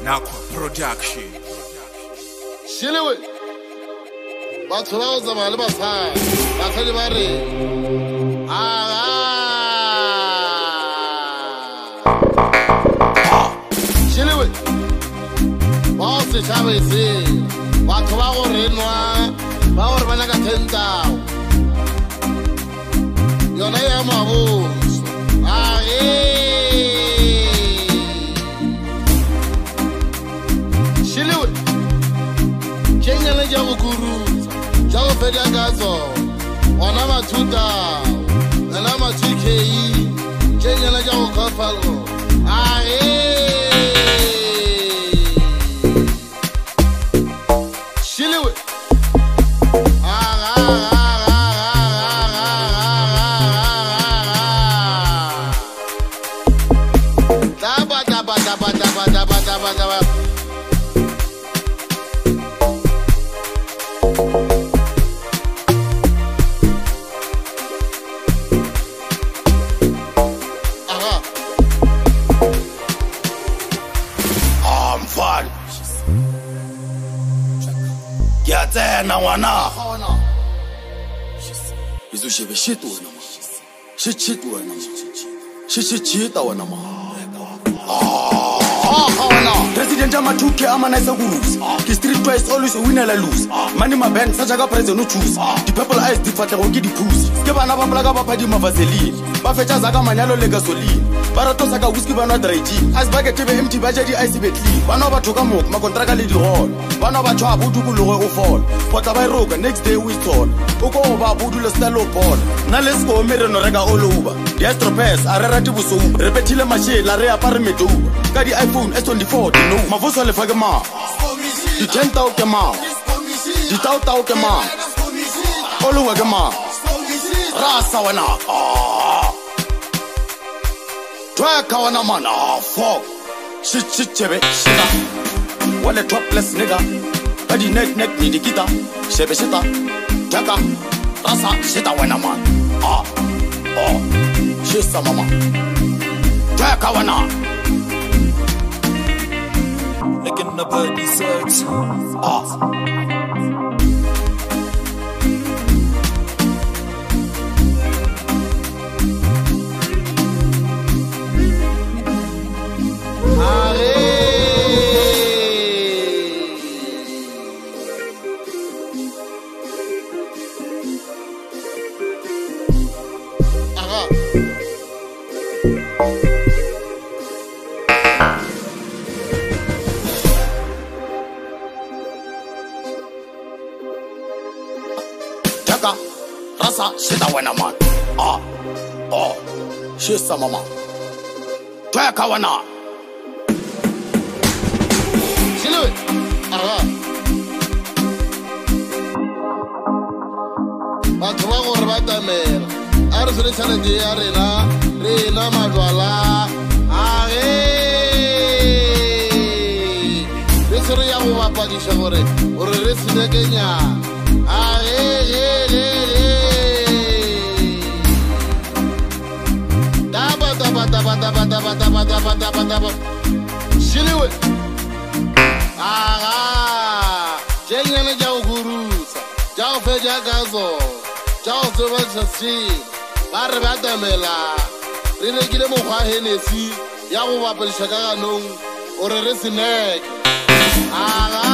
Nakwa Production. Shiliwe. Batho ba o tsamaya le basadi. Basadi ba re. Shiliwe. Ba o setšhaba e se. Batho ba go renwa. Ba gore ba nyaka 10,000. Yona ya maboso. Shiliwe. Kenyana ja go kuruza. Ja go fedia ka tsona. Ona mathuta. Ona ma2K. Kenyana ja go khafalo. Shiliwe. Now wana izo shebe shit wana ma shit wana ma shit wana ma President ama 2K ama nice gurus the street twice always a winner la lose money my band such a president no choose the people eyes di fatla go ke di pussy ke bana ba plaga ba phadi mavaseline ba fetsa zaka manyalo le gasoline ba rato saka whisky ba no dry gin as ba ke tebe empty ba ja di ice betli ba no ba thoka mo ma contract le di hall ba no ba tshwa bodu kulogo o fall potla ba roka next day we told o go ba bodu le stalo ball na let's go mere no rega all over the astropes are rati buso repetile machine re apare meduba ka di iPhone S24 no mavoso le fake ma di 10,000 ke ma di 10,000 ke ma all over ke ma rasa wana try kawana man fuck shit chebe shita wale topless nigga badi neck ni dikita shebe shita taka rasa shita wana man shisa mama try kawana like in the body search Rasa shita wana man shisa mama try kawana Shiliwe. Batho ba gore ba tamela a re sone challenge ya rena majwala re sere ya go bapadisha gore re senekenyana Shiliwe. Kenyana ja go gurusa ja go feja ka tsona ja go tseba tsatsi ba re ba tamela re rekile mogwa Hennessy ya go bapadisha ka ganong gore re seneke